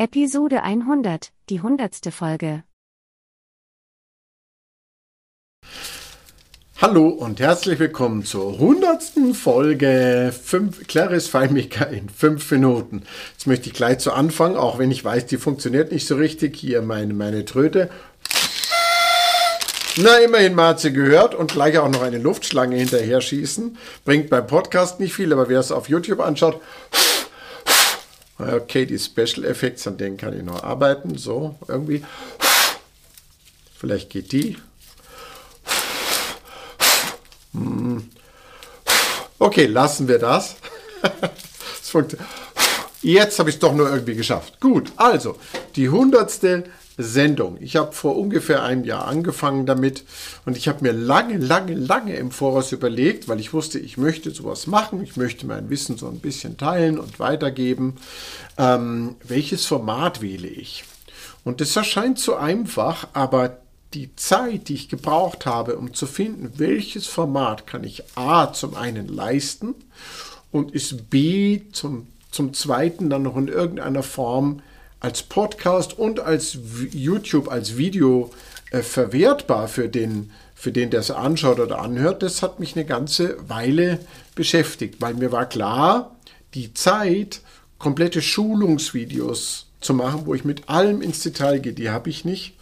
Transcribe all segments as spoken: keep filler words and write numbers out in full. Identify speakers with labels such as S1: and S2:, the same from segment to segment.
S1: Episode hundert, die hundertste Folge.
S2: Hallo und herzlich willkommen zur hundertsten Folge fünf, Claris FileMaker in fünf Minuten. Jetzt möchte ich gleich zu Anfang, auch wenn ich weiß, die funktioniert nicht so richtig, hier meine, meine Tröte. Na, immerhin mal hat sie gehört und gleich auch noch eine Luftschlange hinterher schießen. Bringt beim Podcast nicht viel, aber wer es auf YouTube anschaut, okay, die Special Effects, an denen kann ich noch arbeiten, so irgendwie. Vielleicht geht die. Okay, lassen wir das. Jetzt habe ich es doch nur irgendwie geschafft. Gut, also die hundertste Sendung. Ich habe vor ungefähr einem Jahr angefangen damit und ich habe mir lange, lange, lange im Voraus überlegt, weil ich wusste, ich möchte sowas machen, ich möchte mein Wissen so ein bisschen teilen und weitergeben. Ähm, welches Format wähle ich? Und das erscheint so einfach, aber die Zeit, die ich gebraucht habe, um zu finden, welches Format kann ich A zum einen leisten und ist B zum, zum zweiten dann noch in irgendeiner Form als Podcast und als YouTube, als Video äh, verwertbar für den, für den, der es anschaut oder anhört, das hat mich eine ganze Weile beschäftigt, weil mir war klar, die Zeit, komplette Schulungsvideos zu machen, wo ich mit allem ins Detail gehe, die habe ich nicht.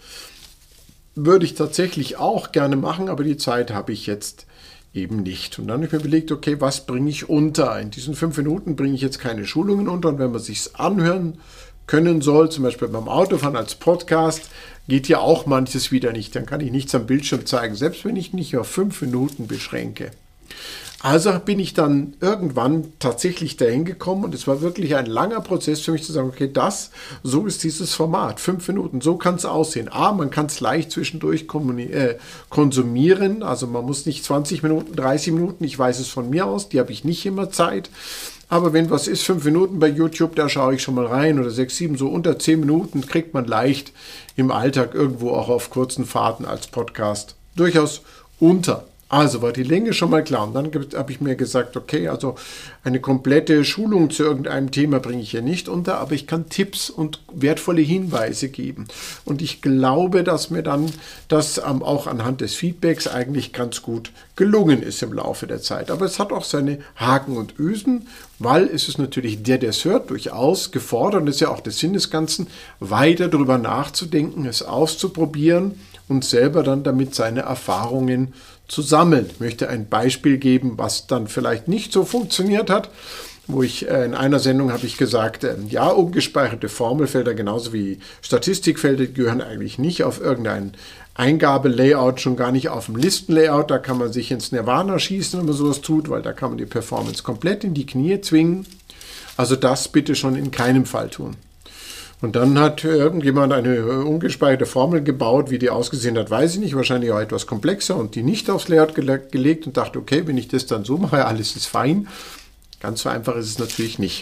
S2: Würde ich tatsächlich auch gerne machen, aber die Zeit habe ich jetzt eben nicht. Und dann habe ich mir überlegt, okay, was bringe ich unter? In diesen fünf Minuten bringe ich jetzt keine Schulungen unter und wenn man sich anhören können soll, zum Beispiel beim Autofahren als Podcast, geht ja auch manches wieder nicht. Dann kann ich nichts am Bildschirm zeigen, selbst wenn ich mich auf fünf Minuten beschränke. Also bin ich dann irgendwann tatsächlich dahin gekommen und es war wirklich ein langer Prozess für mich zu sagen, okay, das, so ist dieses Format, fünf Minuten, so kann es aussehen. A, man kann es leicht zwischendurch äh, konsumieren, also man muss nicht zwanzig Minuten, dreißig Minuten, ich weiß es von mir aus, die habe ich nicht immer Zeit. Aber wenn was ist, fünf Minuten bei YouTube, da schaue ich schon mal rein oder sechs, sieben, so unter zehn Minuten kriegt man leicht im Alltag irgendwo auch auf kurzen Fahrten als Podcast durchaus unter. Also war die Länge schon mal klar und dann habe ich mir gesagt, okay, also eine komplette Schulung zu irgendeinem Thema bringe ich hier nicht unter, aber ich kann Tipps und wertvolle Hinweise geben. Und ich glaube, dass mir dann das ähm, auch anhand des Feedbacks eigentlich ganz gut gelungen ist im Laufe der Zeit. Aber es hat auch seine Haken und Ösen, weil es ist natürlich der, der es hört, durchaus gefordert und das ist ja auch der Sinn des Ganzen, weiter darüber nachzudenken, es auszuprobieren und selber dann damit seine Erfahrungen zu sammeln. Ich möchte ein Beispiel geben, was dann vielleicht nicht so funktioniert hat, wo ich äh, in einer Sendung habe ich gesagt, äh, ja, umgespeicherte Formelfelder genauso wie Statistikfelder gehören eigentlich nicht auf irgendein Eingabelayout, schon gar nicht auf dem Listenlayout. Da kann man sich ins Nirvana schießen, wenn man sowas tut, weil da kann man die Performance komplett in die Knie zwingen. Also das bitte schon in keinem Fall tun. Und dann hat irgendjemand eine ungespeicherte Formel gebaut, wie die ausgesehen hat, weiß ich nicht, wahrscheinlich auch etwas komplexer und die nicht aufs Layout gele- gelegt und dachte, okay, wenn ich das dann so mache, alles ist fein. Ganz so einfach ist es natürlich nicht.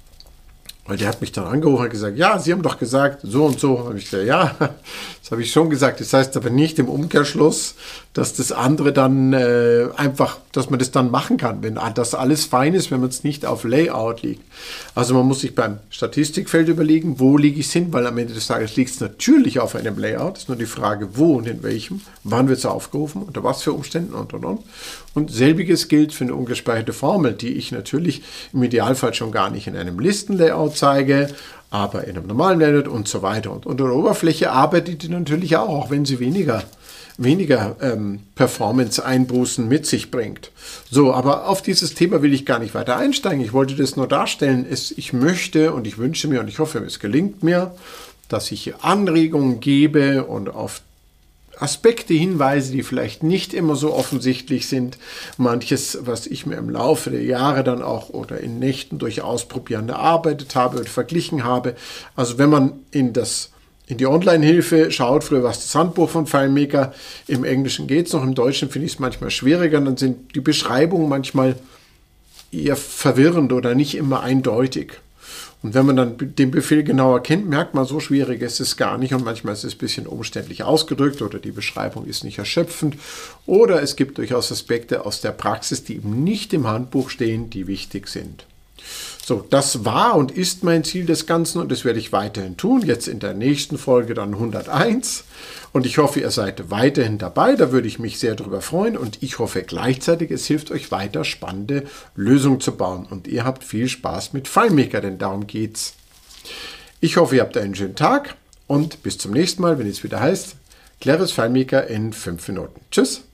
S2: Weil der hat mich dann angerufen und gesagt, ja, Sie haben doch gesagt, so und so. Habe ich gesagt, ja, das habe ich schon gesagt. Das heißt aber nicht im Umkehrschluss, dass das andere dann äh, einfach, dass man das dann machen kann, wenn das alles fein ist, wenn man es nicht auf Layout liegt. Also man muss sich beim Statistikfeld überlegen, wo lege ich es hin, weil am Ende des Tages liegt es natürlich auf einem Layout. Ist nur die Frage, wo und in welchem, wann wird es aufgerufen, unter was für Umständen und und und. Und selbiges gilt für eine ungespeicherte Formel, die ich natürlich im Idealfall schon gar nicht in einem Listenlayout zeige, aber in einem normalen Layout und so weiter. Und unter der Oberfläche arbeitet die natürlich auch, auch wenn sie weniger, weniger ähm, Performance-Einbußen mit sich bringt. So, aber auf dieses Thema will ich gar nicht weiter einsteigen. Ich wollte das nur darstellen. Es, ich möchte und ich wünsche mir und ich hoffe, es gelingt mir, dass ich hier Anregungen gebe und auf Aspekte, Hinweise, die vielleicht nicht immer so offensichtlich sind. Manches, was ich mir im Laufe der Jahre dann auch oder in Nächten durch Ausprobieren erarbeitet habe und verglichen habe. Also wenn man in das in die Online-Hilfe schaut, früher war es das Handbuch von FileMaker, im Englischen geht es noch, im Deutschen finde ich es manchmal schwieriger, dann sind die Beschreibungen manchmal eher verwirrend oder nicht immer eindeutig. Und wenn man dann den Befehl genauer kennt, merkt man, so schwierig ist es gar nicht und manchmal ist es ein bisschen umständlich ausgedrückt oder die Beschreibung ist nicht erschöpfend oder es gibt durchaus Aspekte aus der Praxis, die eben nicht im Handbuch stehen, die wichtig sind. So, das war und ist mein Ziel des Ganzen und das werde ich weiterhin tun. Jetzt in der nächsten Folge dann hunderteins. Und ich hoffe, ihr seid weiterhin dabei. Da würde ich mich sehr darüber freuen. Und ich hoffe gleichzeitig, es hilft euch weiter, spannende Lösungen zu bauen. Und ihr habt viel Spaß mit FileMaker, denn darum geht's. Ich hoffe, ihr habt einen schönen Tag und bis zum nächsten Mal, wenn es wieder heißt, Cleveres FileMaker in fünf Minuten. Tschüss!